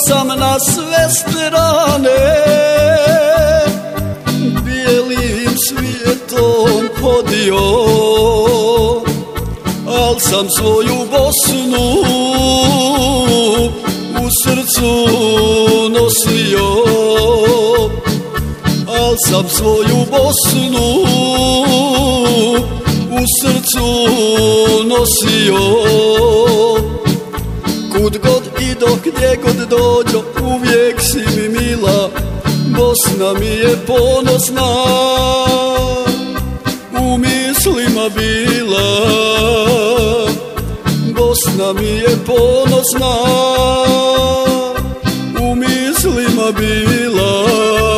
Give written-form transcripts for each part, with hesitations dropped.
sam na sve strane, bijelim svijetom hodio, al sam svoju Bosnu u srcu nosio, al sam svoju Bosnu u srcu nosio. Kud god ido, gdje god dođo, uvijek si mi mila, Bosna mi je ponosna, u mislima bila. Bosna mi je ponosna, u mislima bila.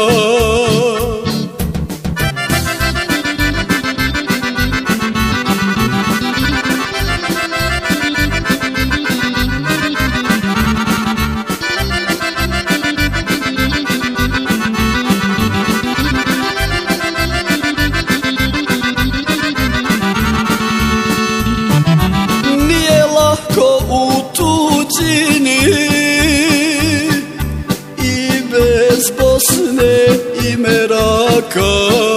I bez Bosne i Meraka,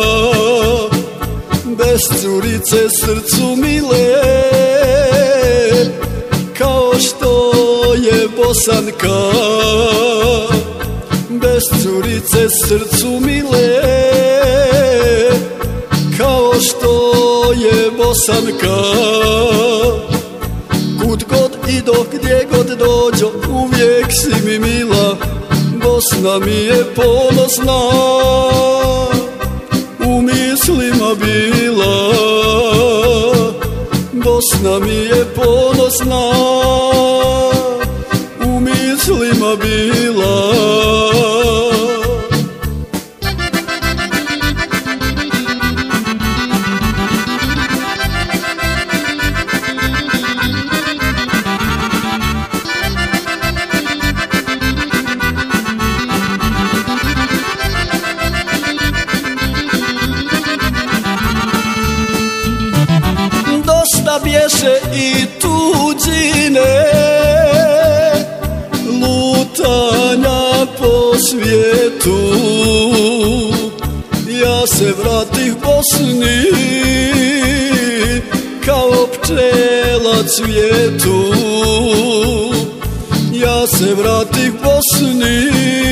bez curice srcu mile, kao što je Bosanka. Bez curice srcu mile, kao što je Bosanka. Kud god ido, gdje god dođo, uvijek si mi mila, Bosna mi je ponosna, u mislima bila. Bosna mi je ponosna, u mislima bila. Dosta bješe i tuđine, lutanja po svijetu, ja se vratih Bosni kao pčela cvijetu. Ja se vratih Bosni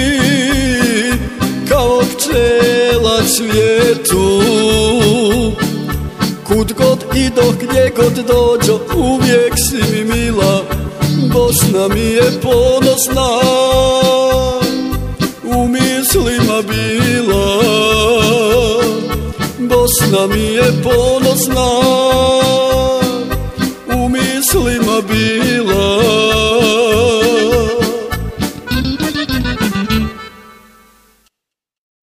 kao pčela cvijetu. Kud god ido, gdje god dođo, uvijek si mi mila, Bosna mi je ponosna, u mislima bila. Bosna mi je ponosna,